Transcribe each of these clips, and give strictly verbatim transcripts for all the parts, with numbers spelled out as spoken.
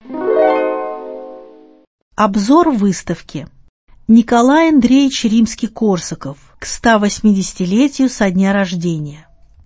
Обзор выставки. Николай Андреевич Римский-Корсаков к ста восьмидесятилетию со дня рождения.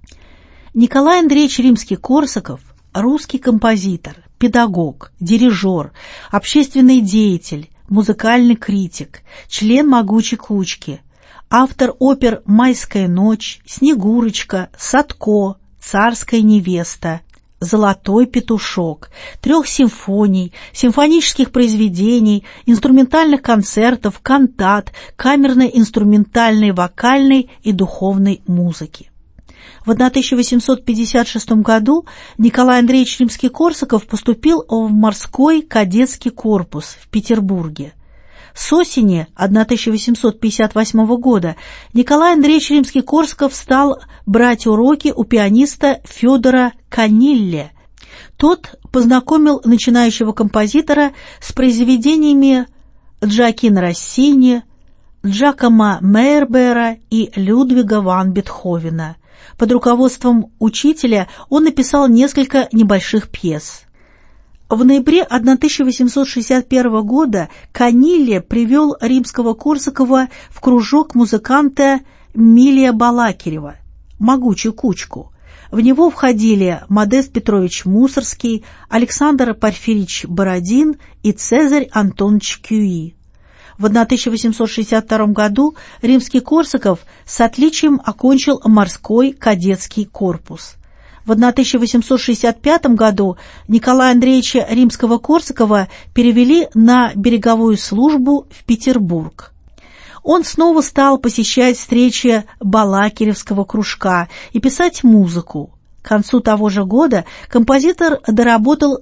Николай Андреевич Римский-Корсаков – русский композитор, педагог, дирижер, общественный деятель, музыкальный критик, член «Могучей кучки», автор опер «Майская ночь», «Снегурочка», «Садко», «Царская невеста», «Золотой петушок», трех симфоний, симфонических произведений, инструментальных концертов, кантат, камерной, инструментальной, вокальной и духовной музыки. В тысяча восемьсот пятьдесят шестом году Николай Андреевич Римский-Корсаков поступил в морской кадетский корпус в Петербурге. С осени тысяча восемьсот пятьдесят восьмого года Николай Андреевич Римский-Корсаков стал брать уроки у пианиста Федора Канилле. Тот познакомил начинающего композитора с произведениями Джоаккино Россини, Джакомо Мейербера и Людвига ван Бетховена. Под руководством учителя он написал несколько небольших пьес. В ноябре тысяча восемьсот шестьдесят первого года Канилле привел Римского-Корсакова в кружок музыканта Милия Балакирева «Могучую кучку». В него входили Модест Петрович Мусорский, Александр Порфирьевич Бородин и Цезарь Антонович Кюи. В тысяча восемьсот шестьдесят втором году Римский-Корсаков с отличием окончил морской кадетский корпус. В тысяча восемьсот шестьдесят пятом году Николая Андреевича Римского-Корсакова перевели на береговую службу в Петербург. Он снова стал посещать встречи Балакиревского кружка и писать музыку. К концу того же года композитор доработал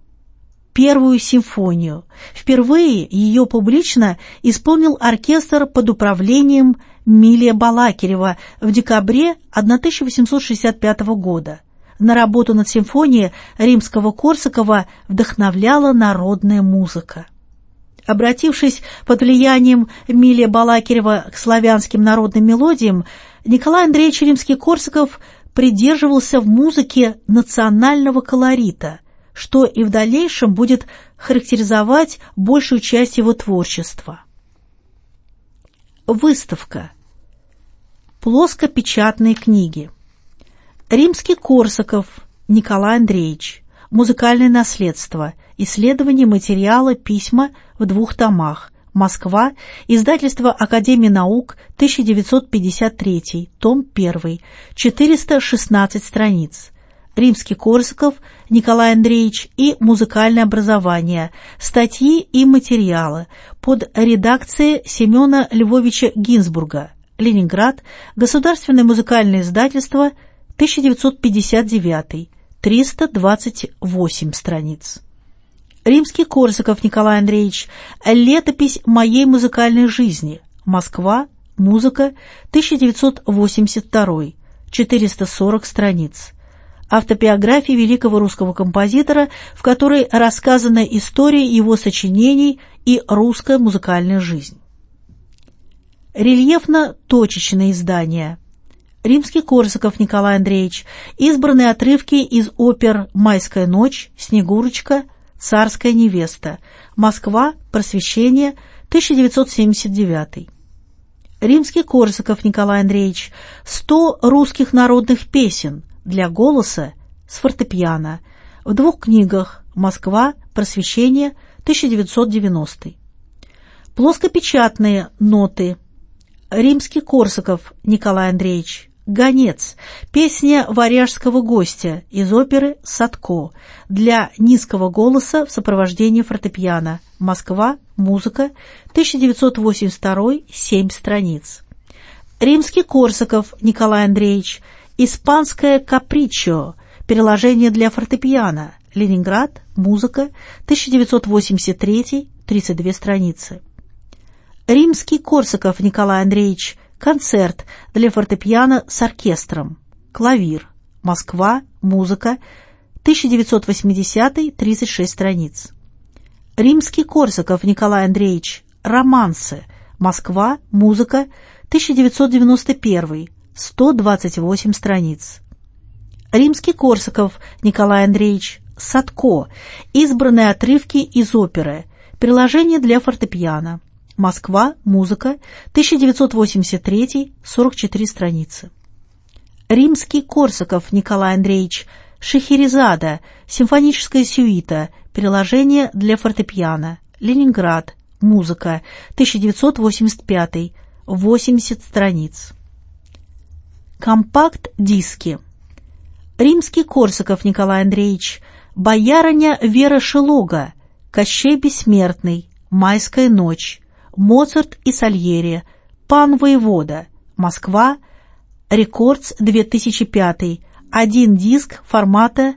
первую симфонию. Впервые ее публично исполнил оркестр под управлением Милия Балакирева в декабре тысяча восемьсот шестьдесят пятого года. На работу над симфонией Римского-Корсакова вдохновляла народная музыка. Обратившись под влиянием Милия Балакирева к славянским народным мелодиям, Николай Андреевич Римский-Корсаков придерживался в музыке национального колорита, что и в дальнейшем будет характеризовать большую часть его творчества. Выставка. Плоскопечатные книги. Римский-Корсаков Николай Андреевич. Музыкальное наследство. Исследование материала письма в двух томах. Москва. Издательство Академии наук. тысяча девятьсот пятьдесят третий. Том один. четыреста шестнадцать страниц. Римский-Корсаков Николай Андреевич и музыкальное образование. Статьи и материалы. Под редакцией Семена Львовича Гинзбурга. Ленинград. Государственное музыкальное издательство. тысяча девятьсот пятьдесят девятый. триста двадцать восемь страниц. Римский-Корсаков Николай Андреевич. Летопись моей музыкальной жизни. Москва. Музыка. тысяча девятьсот восемьдесят второй. четыреста сорок страниц. Автобиография великого русского композитора, в которой рассказана история его сочинений и русская музыкальная жизнь. Рельефно-точечное издание. Римский-Корсаков Николай Андреевич. Избранные отрывки из опер «Майская ночь», «Снегурочка», «Царская невеста». Москва. Просвещение. тысяча девятьсот семьдесят девятый. Римский-Корсаков Николай Андреевич. сто русских народных песен для голоса с фортепиано. В двух книгах. Москва. Просвещение. тысяча девятьсот девяностый. Плоскопечатные ноты. Римский-Корсаков Николай Андреевич. «Гонец» – песня варяжского гостя из оперы «Садко» для низкого голоса в сопровождении фортепиано. Москва. Музыка. тысяча девятьсот восемьдесят второй. семь страниц. Римский-Корсаков Николай Андреевич. «Испанское капричо» – переложение для фортепиано. Ленинград. Музыка. тысяча девятьсот восемьдесят третий. тридцать две страницы. Римский-Корсаков Николай Андреевич. Концерт для фортепиано с оркестром. Клавир. Москва. Музыка. тысяча девятьсот восьмидесятый. тридцать шесть страниц. Римский-Корсаков Николай Андреевич. Романсы. Москва. Музыка. тысяча девятьсот девяносто первый. сто двадцать восемь страниц. Римский-Корсаков Николай Андреевич. Садко. Избранные отрывки из оперы. Приложение для фортепиано. Москва. Музыка. тысяча девятьсот восемьдесят три. сорок четыре страницы. Римский-Корсаков Николай Андреевич. Шахерезада. Симфоническая сюита. Приложение для фортепиано. Ленинград. Музыка. тысяча девятьсот восемьдесят пять. восемьдесят страниц. Компакт-диски. Римский-Корсаков Николай Андреевич. Боярыня Вера Шелога. Кощей Бессмертный. Майская ночь. Моцарт и Сальери. Пан воевода. Москва. Рекордс две тысячи пятый. Один диск формата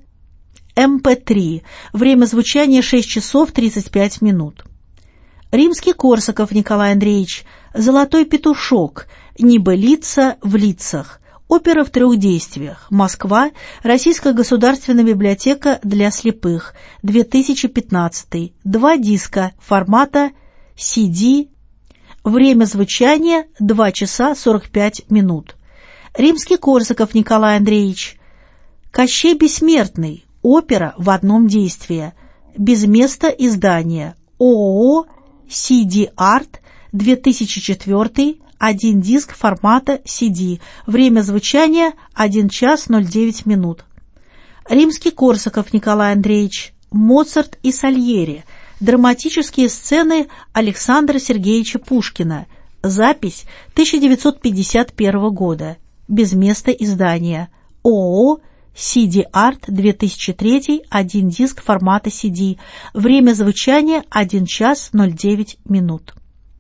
эм пэ три. Время звучания шесть часов тридцать пять минут. Римский-Корсаков Николай Андреевич. Золотой петушок. Небылица в лицах. Опера в трех действиях. Москва. Российская государственная библиотека для слепых. две тысячи пятнадцатый. Два диска формата си ди. Время звучания два часа сорок пять минут. Римский-Корсаков Николай Андреевич. Кощей Бессмертный. Опера в одном действии. Без места издания. ООО си ди Арт. две тысячи четвёртый. Один диск формата си ди. Время звучания один час ноль девять минут. Римский-Корсаков Николай Андреевич. Моцарт и Сальери. Драматические сцены Александра Сергеевича Пушкина. Запись тысяча девятьсот пятьдесят первого года. Без места издания. ООО си ди Арт. две тысячи третий. Один диск формата си ди. Время звучания один час ноль девять минут.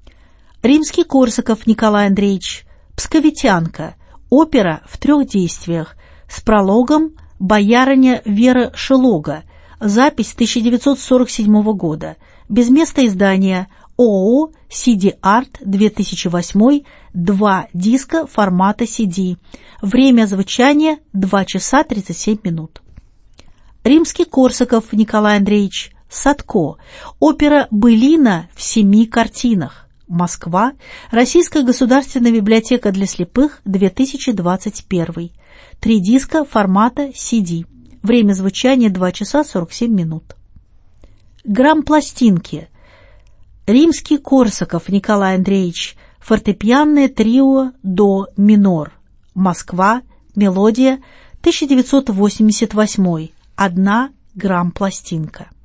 Римский-Корсаков Николай Андреевич. Псковитянка. Опера в трех действиях. С прологом «Боярыня Вера Шелога». Запись тысяча девятьсот сорок седьмого года. Без места издания. ООО си ди Арт. две тысячи восьмой. Два диска формата си ди. Время звучания два часа тридцать семь минут. Римский-Корсаков Николай Андреевич. Садко. Опера «Былина» в семи картинах. Москва. Российская государственная библиотека для слепых. две тысячи двадцать первый. Три диска формата си ди. Время звучания два часа сорок семь минут. Грампластинки. Римский-Корсаков Николай Андреевич. Фортепианное трио до минор. Москва. Мелодия. тысяча девятьсот восемьдесят восьмой. Одна грампластинка.